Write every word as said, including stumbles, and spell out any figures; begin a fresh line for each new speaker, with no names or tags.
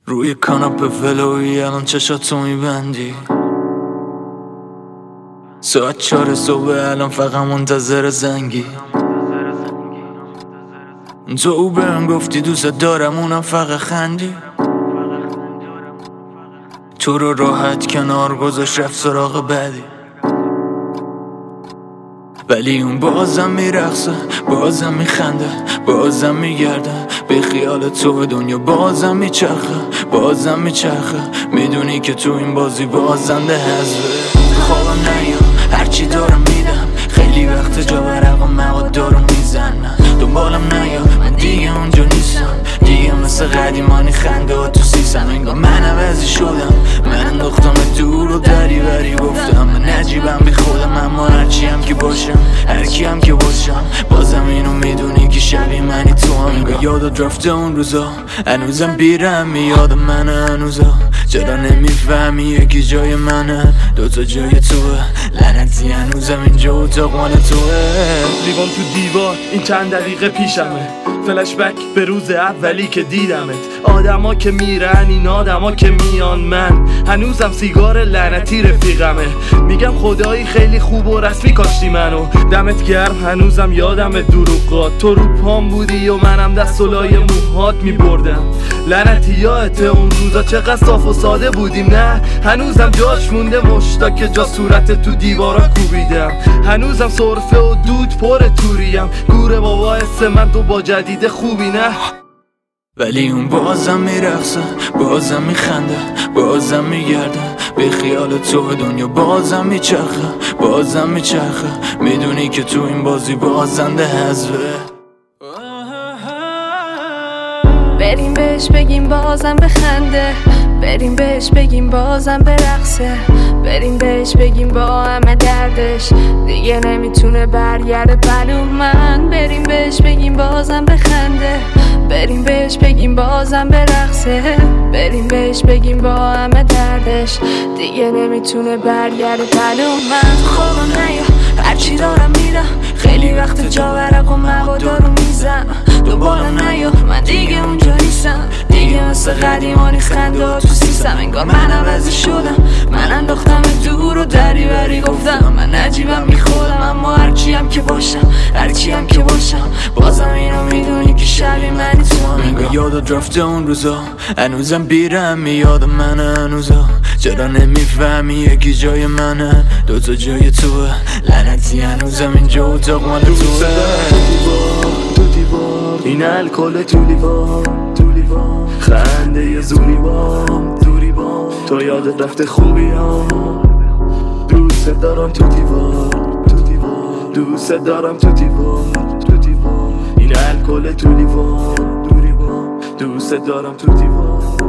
روی کاناپه ولویی الان چشاتو میبندی، ساعت چهار صبح الان فقط منتظر زنگی. تو او بهم گفتی دوست دارم اونم فقط خندی، تو رو راحت کنار گذاشت رفت سراغ بعدی. ولی اون بازم میرقصه، بازم میخنده، بازم میگرده به خیال تو دنیا بازم میچرخه، بازم میچرخه. میدونی که تو این بازی بازنده حذفه. خوابم نیا هرچی دارم میدم، خیلی وقت جا برقم مواد دارم میزنم. دنبالم نیا من دیگه اونجا نیستم، دیگه مثل قدیمانی خنده ها تو سیسم. انگار من عوضی شدم، من انداختم دور و دری بری گفتم. من نجیبم بی خودم، اما هرچی هم که باشم، هرکی هم که باشم، بازم اینو میدونی که شبیه منی تو هم. انگار یادت رفته اون روزا، هنوزم بیرم یاد منه هنوزا. چرا نمیفهمی یکی جای منه، دوتا جای توه، لعنتی هنوزم اینجا اتاق مال توه.
لیوان تو دیوار این چند دقیقه پیشمه، فلشبک به روز اولی که دیدمت. آدما که میرن این آدما که میان، من هنوزم سیگار لعنتی رفیقمه. میگم خدایی خیلی خوب و رسمی کاشتی منو، دمت گرم هنوزم یادم دروغات. تو رو پام بودی و منم دست و لای موهات میبردم. لعنتی یادت اون روزا چقدر صاف و ساده بودیم؟ نه هنوزم جاش مونده مشتا که جا صورت تو دیوارا کوبیدم. هنوزم سرفه و دود پر توریم، گوره بابا اسم من تو با جدید خوبی نه.
ولی اون بازم میرقصه، بازم میخنده، بازم میگرده به خیال تو دنیا بازم میچرخه، بازم میچرخه. میدونی که تو این بازی بازنده حذفه.
بریم بهش بگیم بازم بخنده، بریم بهش بگیم بازم برقصه، بریم بهش بگیم با همه دردش دیگه نمیتونه برگرده پلو من. بریم بهش بگیم بازم بخنده، بریم بهش بگیم بازم برقصه، بریم بهش بگیم با همه دردش دیگه نمیتونه برگرده پلو من. خوابم نیا هرچی دارم میرم، خیلی وقت جا برق و مواد رو میزنم. دنبالم نیا من دیگه اونجا نیستم، دیگه مثل قدیمانی خنده ها تو سیسم. انگار من عوضی شدم، من انداختم دور و دری بری گفتم. من نجیبم بی خودم، اما هرچی هم که باشم، هرچی هم که باشم، بازم اینو میدونی که شبیه منی تو هم.
انگار یادت رفته اون روزا، هنوزم بیرم یاد منه هنوزا. چرا نمیفهمی یکی جای منه، دوتا جای توه، لعنتی هنوزم اینجا اتاق مال توه.
تو دیوار این الکل تو لیوان، تو لیوان خنده یه زوری بام، دوری بام. تو یادت رفته خوبی ها، دوست دارم تو دیوار، تو دیوار دوست دارم تو دیوار، تو دیوار این الکل تو لیوان، دوری بام دوست دارم تو دیوار.